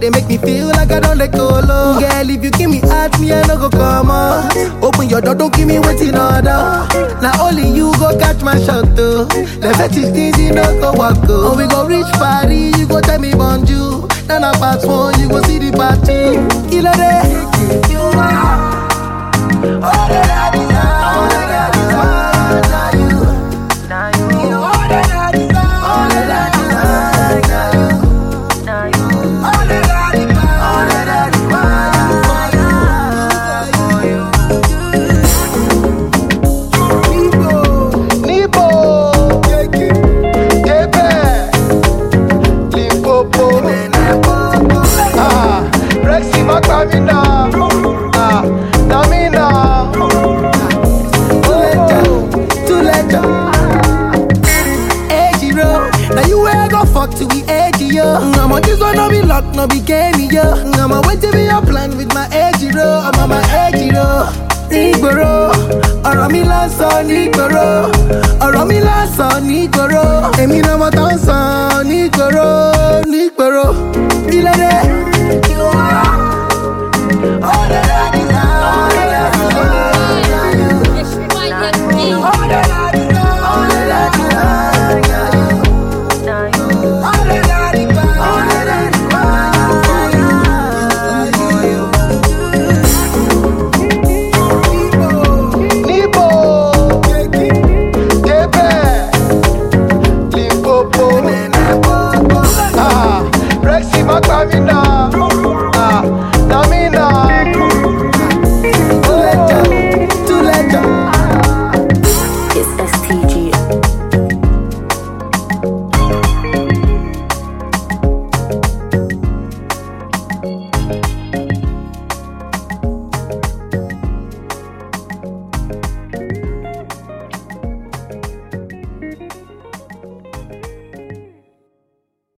they make me feel like I don't let go low. Girl, if you give me heart, me I no go come on. Open your door, don't give me waiting order. Now only you go catch my shot though. The fetish things you no go walk go. Oh, we go reach party, you go tell me bonjour. Then I pass one, you go see the party. Killer day, you are all that I desire. All that I desire, now you. You all that I desire. All that I desire, now you. All that I desire. All that I desire, Nibo, Kebe, Limpopo, Rexy Macamina, Namina, Tuleja, Ejiro. Now you where go fuck till we edgy yo. I'm on this one, no be luck, no be game yo. I'm on wait to be a plan with my Ejiro. I'm on my Ejiro. Nigboro, ọ̀rọ̀ mi lásán nígboro, ọ̀rọ̀ mi lásán nígboro, èmi náà mo tán sàn nígboro, nígboro, ìlédè. All that I desire, all that I desire, all that I